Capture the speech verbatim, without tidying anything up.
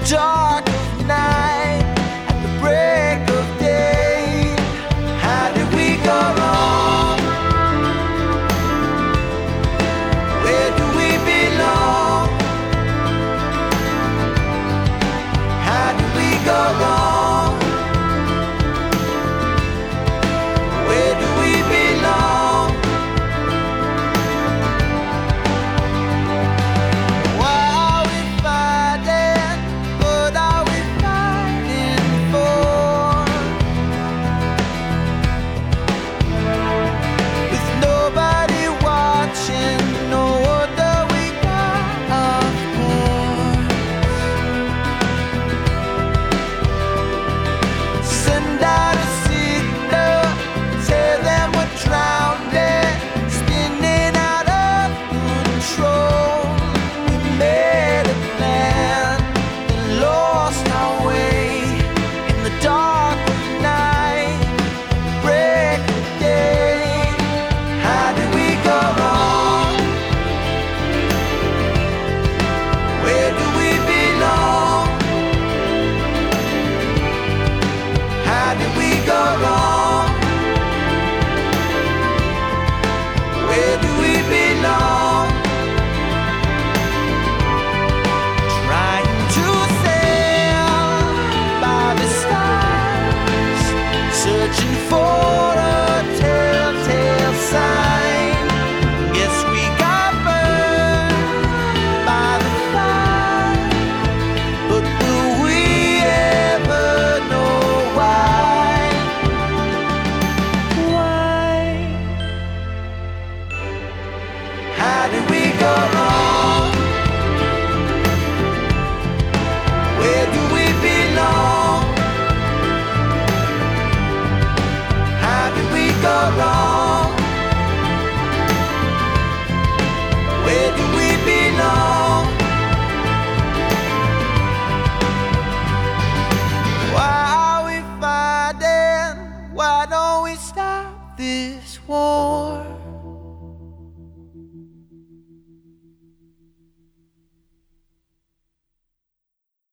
dark of night, at the break of day. How did we go wrong? Where do we belong? How did we go wrong? Where do we belong? Why are we fighting? What are we fighting for? With nobody watching, no wonder we got off course. Send out a signal, tell them we're drowning, spinning out of control. We made a plan and lost our way in the dark of night, break of day. How did we go wrong? Where do we belong? How did we go wrong? Where do we belong? Trying to sail by the stars, searching for a telltale sign. Guess we got burned by the fire, but will we ever know why? Why? How did we go